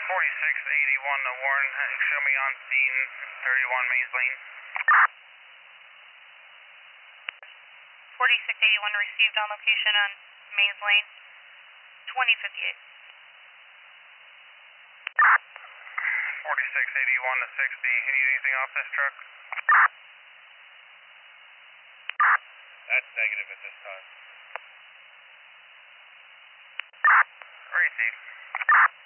4681 to Warren, show me on scene, 31 Mains Lane. 4681 received on location on Mains Lane, 2058. 4681 to 60, you need anything off this truck? That's negative at this time. Received.